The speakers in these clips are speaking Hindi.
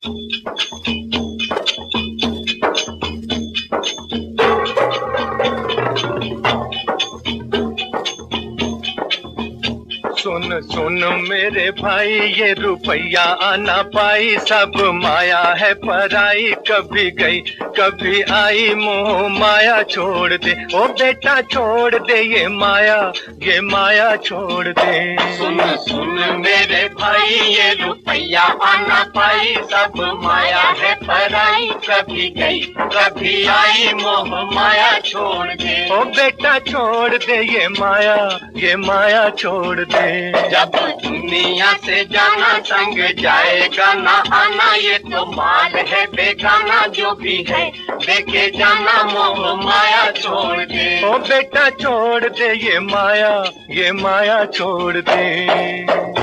सुन सुन मेरे भाई, ये रुपया आना पाई, सब माया है पराई। कभी गई कभी आई, मोह माया छोड़ दे। ओ बेटा छोड़ दे ये माया छोड़ दे। सुन सुन मेरे भाई, ये रुपया आना पाई, सब माया है पराई। कभी गई कभी आई, मोह माया छोड़ दे। ओ बेटा छोड़ दे ये माया छोड़ दे। जब दुनिया से जाना संग जाएगा ना आना, ये तो माल है बेगाना। जो भी है देखे जाना, मोह माया छोड़ दे। ओ बेटा छोड़ दे ये माया छोड़ दे।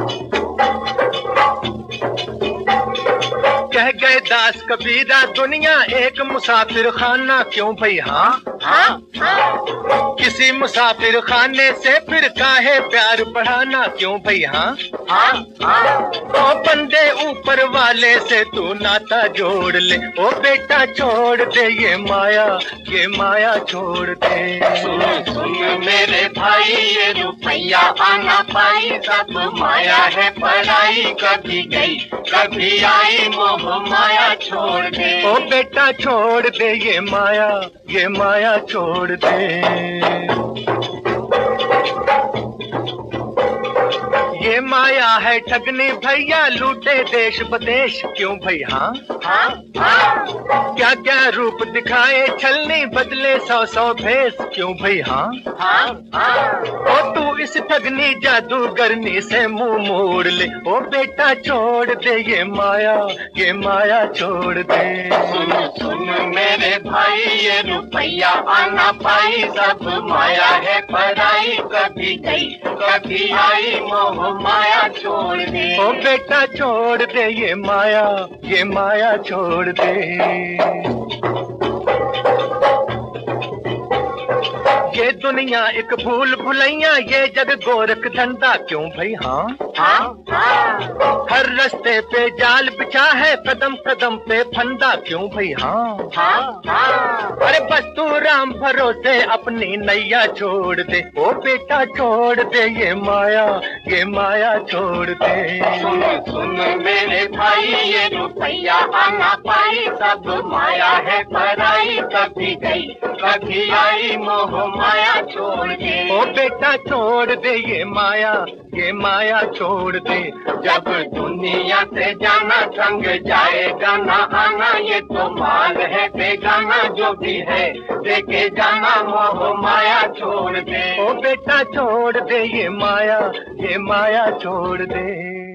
कह गए दास कबीरा, दुनिया एक मुसाफिर खाना। क्यों भाई हाँ? किसी मुसाफिर खाने से फिर काहे प्यार बढ़ाना। क्यों भाई हाँ? ओ बंदे ऊपर वाले से तू नाता जोड़ ले। ओ बेटा छोड़ दे ये माया छोड़ दे। सुन सुन मेरे भाई, ये रुपया आना पाई, सब माया है पराई। कभी गई कभी आई, मोह माया छोड़ दे। ओ बेटा छोड़ दे ये माया छोड़ दे। ये माया है ठगनी भैया, लूटे देश बदेश। क्यों भाई हाँ? क्या क्या रूप दिखाए छलनी, बदले सौ भेष। क्यों भाई हाँ? ओ तू इस ठगनी जादूगरनी से मुंह मोड़ ले। ओ बेटा छोड़ दे ये माया छोड़ दे। सुन सुन मेरे भाई, ये रुपया आना पाई, सब माया है पराई। कभी गई कभी आई, मोह माया छोड़ दे। ओ बेटा छोड़ दे ये माया छोड़ दे। ये दुनिया एक भूल भुलैया, ये जग गोरख धंधा। क्यों भाई हाँ? हर रास्ते पे जाल बिछा है, कदम कदम पे फंदा। क्यों भाई हाँ? अरे बस तू राम भरोसे अपनी नैया छोड़ दे। ओ बेटा छोड़ दे ये माया छोड़ दे। सुन सुन मेरे भाई, ये रुपया आना पाई, सब माया है पराई। कभी गई कभी आई, मोह माया छोड़ दे। ओ बेटा छोड़ दे ये माया छोड़ दे। जब दुनिया से जाना संग जाएगा ना आना, ये तो माल है बेगाना। जो भी है देखे जाना, मोह माया छोड़ दे। ओ बेटा छोड़ दे ये माया छोड़ दे।